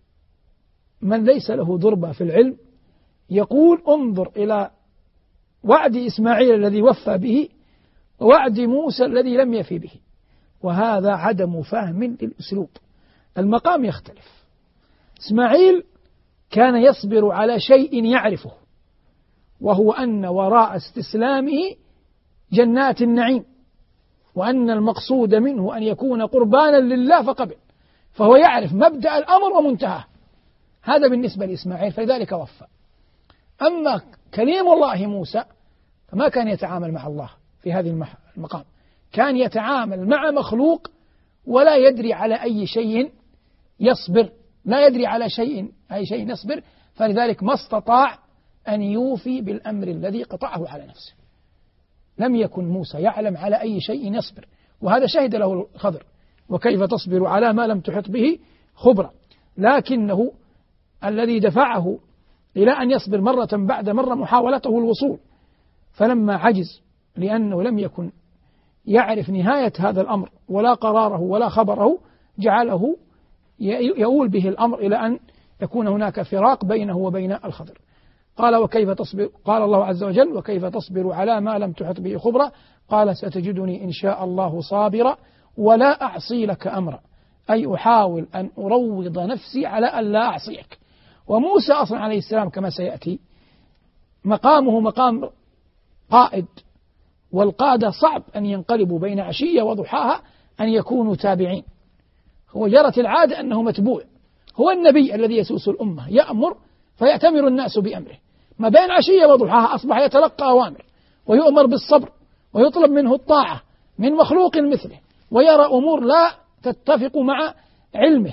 من ليس له ضربة في العلم يقول: انظر إلى وعد إسماعيل الذي وفى به ووعد موسى الذي لم يفي به، وهذا عدم فهم للأسلوب. المقام يختلف. إسماعيل كان يصبر على شيء يعرفه، وهو أن وراء استسلامه جنات النعيم، وأن المقصود منه أن يكون قربانا لله فقبل، فهو يعرف مبدأ الأمر ومنتهاه. هذا بالنسبة لإسماعيل، فلذلك وفى. أما كليم الله موسى فما كان يتعامل مع الله في هذه المقام، كان يتعامل مع مخلوق ولا يدري على أي شيء يصبر، لا يدري على أي شيء يصبر، فلذلك ما استطاع أن يوفي بالأمر الذي قطعه على نفسه. لم يكن موسى يعلم على أي شيء يصبر، وهذا شهد له الخضر: وكيف تصبر على ما لم تحط به خبرا. لكنه الذي دفعه إلى أن يصبر مرة بعد مرة محاولته الوصول، فلما عجز لأنه لم يكن يعرف نهاية هذا الأمر ولا قراره ولا خبره، جعله يؤول به الأمر إلى أن يكون هناك فراق بينه وبين الخضر. قال: وكيف تصبر، قال الله عز وجل: وكيف تصبر على ما لم تحط به خبرا، قال: ستجدني إن شاء الله صابرا ولا أعصي لك أمرا، أي أحاول أن أروض نفسي على أن لا أعصيك. وموسى أصلا عليه السلام كما سيأتي مقامه مقام قائد، والقادة صعب أن ينقلبوا بين عشية وضحاها أن يكونوا تابعين. هو جرت العادة أنه متبوع، هو النبي الذي يسوس الأمة، يأمر فيأتمر الناس بأمره، ما بين عشية وضحاها أصبح يتلقى أوامر ويؤمر بالصبر ويطلب منه الطاعة من مخلوق مثله، ويرى أمور لا تتفق مع علمه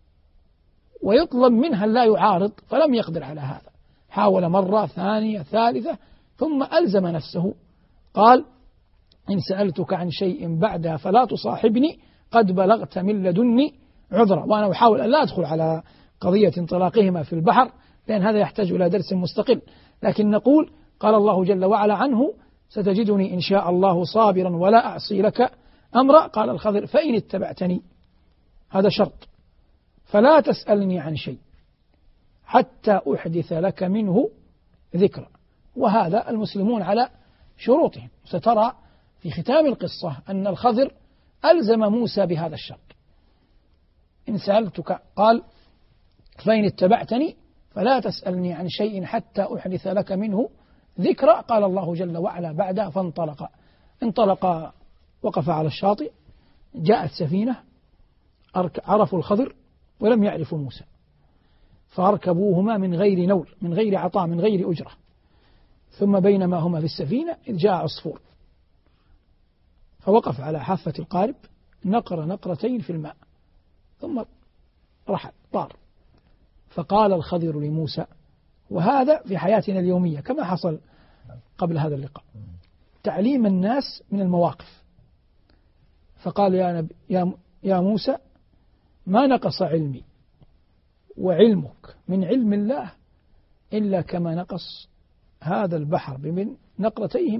ويطلب منها لا يعارض، فلم يقدر على هذا. حاول مرة ثانية ثالثة ثم ألزم نفسه، قال: إن سألتك عن شيء بعدها فلا تصاحبني قد بلغت من لدني عذرا. وأنا أحاول أن لا أدخل على قضية انطلاقهما في البحر لأن هذا يحتاج إلى درس مستقل، لكن نقول: قال الله جل وعلا عنه: ستجدني إن شاء الله صابرا ولا أعصي لك أمرا. قال الخضر: فإن اتبعتني، هذا شرط، فلا تسألني عن شيء حتى أحدث لك منه ذكرا. وهذا المسلمون على شروطهم. سترى في ختام القصة أن الخضر ألزم موسى بهذا الشرط: إن سألتك، قال: فإن اتبعتني فلا تسألني عن شيء حتى أحدث لك منه ذكرى. قال الله جل وعلا بعدها: انطلق وقف على الشاطئ، جاءت سفينة، عرفوا الخضر ولم يعرفوا موسى، فأركبوهما من غير نول، من غير عطاء، من غير أجرة. ثم بينما هما في السفينة إذ جاء عصفور فوقف على حافة القارب، نقر نقرتين في الماء ثم رحل طار. فقال الخضر لموسى، وهذا في حياتنا اليومية كما حصل قبل هذا اللقاء، تعليم الناس من المواقف. فقال: يا موسى، ما نقص علمي وعلمك من علم الله إلا كما نقص هذا البحر بمن نقرتيهم،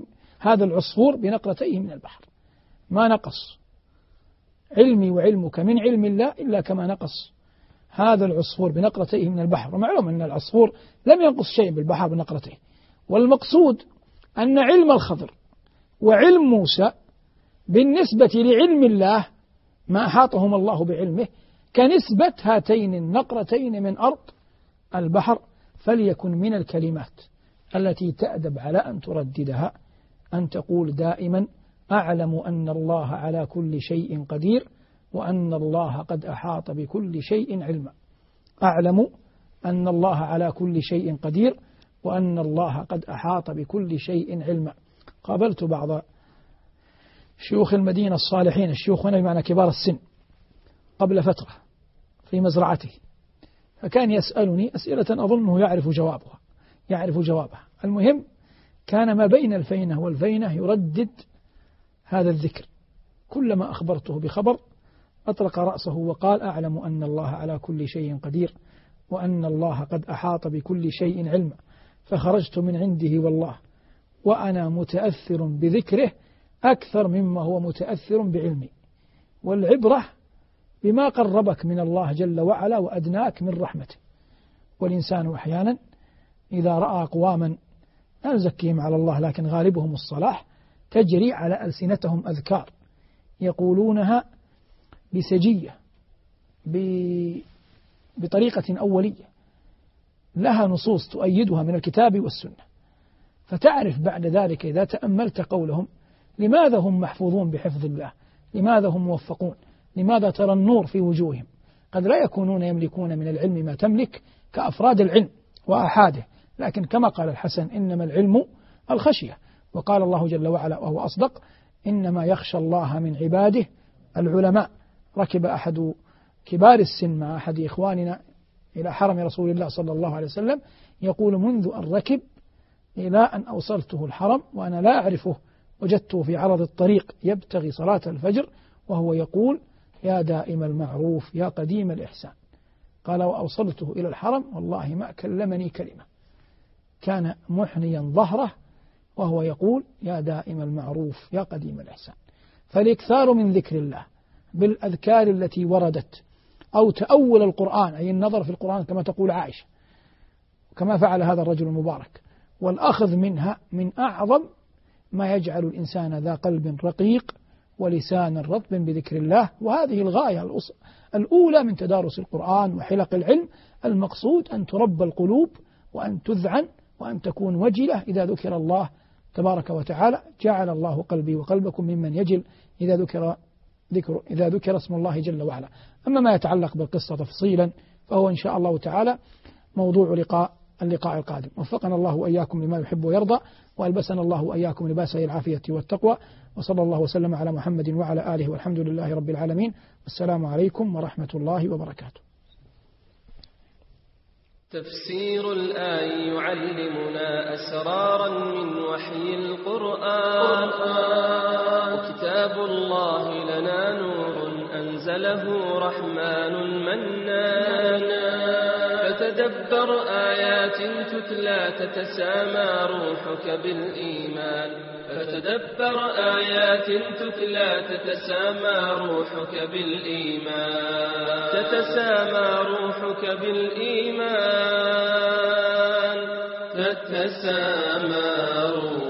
هذا العصفور بنقرتيه من البحر، ما نقص علمي وعلمك من علم الله إلا كما نقص هذا العصفور بنقرتيه من البحر. ومعلوم أن العصفور لم ينقص شيء بالبحر بنقرتيه. والمقصود أن علم الخضر وعلم موسى بالنسبة لعلم الله ما أحاطهم الله بعلمه كنسبة هاتين النقرتين من أرض البحر. فليكن من الكلمات التي تأدب على أن ترددها أن تقول دائما أعلم أن الله على كل شيء قدير وأن الله قد أحاط بكل شيء علما. أعلم أن الله على كل شيء قدير وأن الله قد أحاط بكل شيء علما. قابلت بعض شيوخ المدينة الصالحين، الشيوخ هنا بمعنى كبار السن، قبل فترة في مزرعته، فكان يسألني أسئلة أظنه يعرف جوابها. المهم كان ما بين الفينة والفينة يردد هذا الذكر، كلما أخبرته بخبر أطلق رأسه وقال أعلم أن الله على كل شيء قدير وأن الله قد أحاط بكل شيء علما. فخرجت من عنده والله وأنا متأثر بذكره أكثر مما هو متأثر بعلمي. والعبرة بما قربك من الله جل وعلا وأدناك من رحمته. والإنسان أحيانا إذا رأى أقواما لا نزكيهم على الله لكن غالبهم الصلاح تجري على ألسنتهم أذكار يقولونها بسجية بطريقة أولية لها نصوص تؤيدها من الكتاب والسنة، فتعرف بعد ذلك إذا تأملت قولهم لماذا هم محفوظون بحفظ الله، لماذا هم موفقون، لماذا ترى النور في وجوههم. قد لا يكونون يملكون من العلم ما تملك كأفراد العلم وأحاده، لكن كما قال الحسن إنما العلم الخشية. وقال الله جل وعلا وهو أصدق إنما يخشى الله من عباده العلماء. ركب أحد كبار السن مع أحد إخواننا إلى حرم رسول الله صلى الله عليه وسلم يقول منذ أن ركب إلى أن أوصلته الحرم وأنا لا أعرفه وجدته في عرض الطريق يبتغي صلاة الفجر وهو يقول يا دائم المعروف يا قديم الإحسان. قال وأوصلته إلى الحرم والله ما كلمني كلمة، كان محنيا ظهره وهو يقول يا دائم المعروف يا قديم الإحسان. فالإكثار من ذكر الله بالأذكار التي وردت أو تأول القرآن أي النظر في القرآن كما تقول عائشة كما فعل هذا الرجل المبارك، والأخذ منها من أعظم ما يجعل الإنسان ذا قلب رقيق ولسان رطب بذكر الله. وهذه الغاية الأولى من تدارس القرآن وحلق العلم. المقصود أن تربى القلوب وأن تذعن وأن تكون وجلة إذا ذكر الله تبارك وتعالى. جعل الله قلبي وقلبكم ممن يجل إذا ذكر اسم الله جل وعلا. أما ما يتعلق بالقصة تفصيلا فهو إن شاء الله تعالى موضوع اللقاء القادم. وفقنا الله وإياكم لما يحب ويرضى، وألبسنا الله وإياكم لباس العافية والتقوى، وصلى الله وسلم على محمد وعلى آله والحمد لله رب العالمين. والسلام عليكم ورحمة الله وبركاته. تفسير الآي يعلمنا أسرارا من وحي القرآن، وكتاب الله لنا نور أنزله رحمن منان. فتدبر آيات تتلى تتسامى روحك بالإيمان، فتدبر آيات تتلى تتسامى روحك بالإيمان، تتسامى روحك بالإيمان، تتسامى روحك